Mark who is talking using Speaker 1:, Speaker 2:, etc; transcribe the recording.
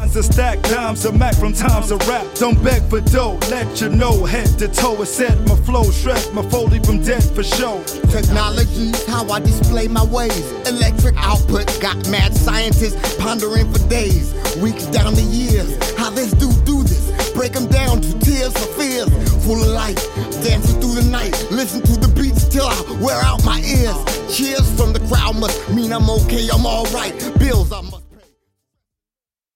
Speaker 1: Tons of stacked dimes, a Mac from times of rap. Don't beg for dough, let you know. Head to toe, it's set, my flow shred, my Foley from dead for show.
Speaker 2: Technology's how I display my ways. Electric output got mad scientists pondering for days, weeks down to years. How this dude do this? Break them down to tears or fears. Full of life, dancing through the night. Listen to the beats till I wear out my ears. Cheers from the crowd must mean I'm okay, I'm alright. Bills I must